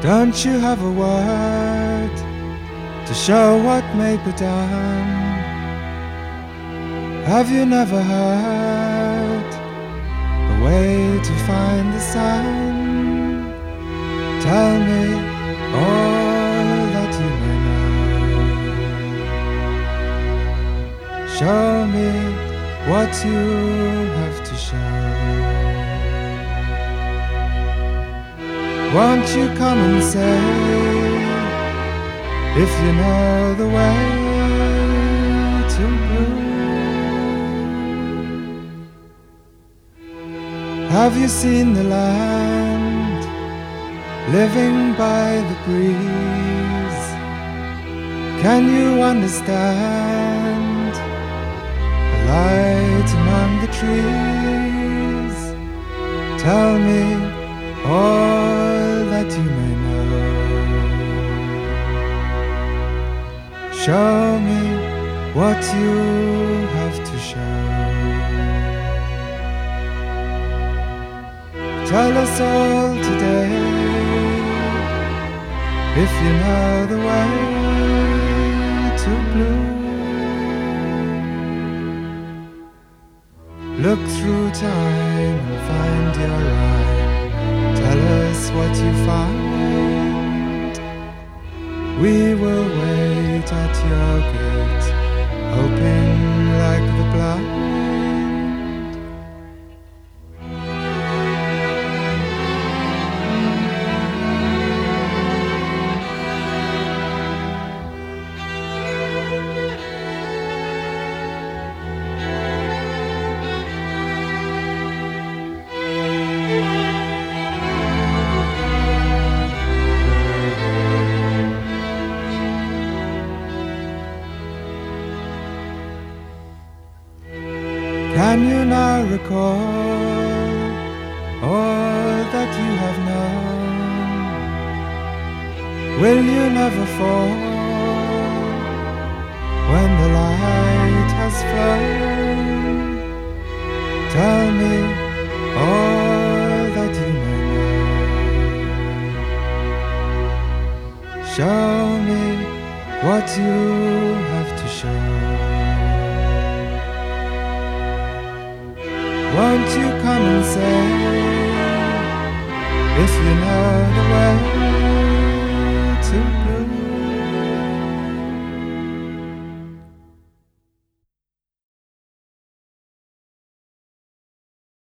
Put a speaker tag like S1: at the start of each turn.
S1: Don't you have a word to show what may be done? Have you never heard a way to find the sun? Tell me all that you may know. Show me what you have to show. Won't you come and say if you know the way to blue? Have you seen the land living by the breeze? Can you understand the light among the trees? Tell me all that you may know. Show me what you have to show. Tell us all today if you know the way to blue. Look through time and find your eye. Tell us what you find. We will wait at your gate, hoping like the blind. Can you now recall all that you have known? Will you never fall when the light has flown? Tell me all that you may know. Show me what you have to show. Won't you come and say if you know the way?